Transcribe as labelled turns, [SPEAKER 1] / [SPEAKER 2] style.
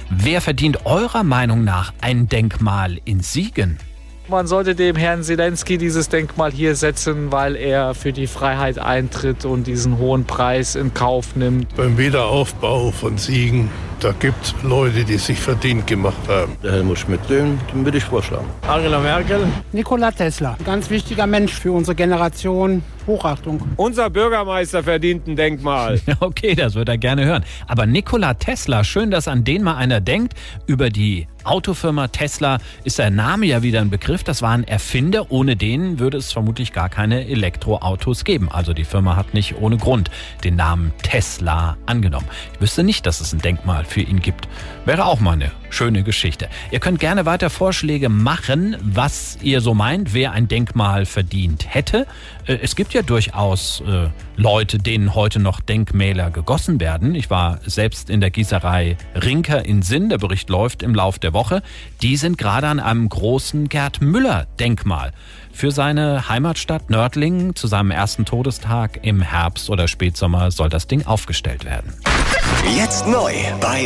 [SPEAKER 1] Wer verdient eurer Meinung nach ein Denkmal in Siegen?
[SPEAKER 2] Man sollte dem Herrn Zelensky dieses Denkmal hier setzen, weil er für die Freiheit eintritt und diesen hohen Preis in Kauf nimmt.
[SPEAKER 3] Beim Wiederaufbau von Siegen, da gibt es Leute, die sich verdient gemacht haben.
[SPEAKER 4] Der Helmut Schmidt, den würde ich vorschlagen.
[SPEAKER 5] Angela Merkel.
[SPEAKER 6] Nikola Tesla, ganz wichtiger Mensch für unsere Generation. Hochachtung.
[SPEAKER 5] Unser Bürgermeister verdient ein Denkmal.
[SPEAKER 1] Okay, das würde er gerne hören. Aber Nikola Tesla, schön, dass an den mal einer denkt. Über die Autofirma Tesla ist der Name ja wieder ein Begriff. Das war ein Erfinder. Ohne den würde es vermutlich gar keine Elektroautos geben. Also die Firma hat nicht ohne Grund den Namen Tesla angenommen. Ich wüsste nicht, dass es ein Denkmal für ihn gibt. Wäre auch mal eine schöne Geschichte. Ihr könnt gerne weiter Vorschläge machen, was ihr so meint, wer ein Denkmal verdient hätte. Es gibt ja durchaus Leute, denen heute noch Denkmäler gegossen werden. Ich war selbst in der Gießerei Rinker in Sinn. Der Bericht läuft im Lauf der Woche. Die sind gerade an einem großen Gerd Müller-Denkmal für seine Heimatstadt Nördlingen. Zu seinem ersten Todestag im Herbst oder Spätsommer soll das Ding aufgestellt werden.
[SPEAKER 7] Jetzt neu bei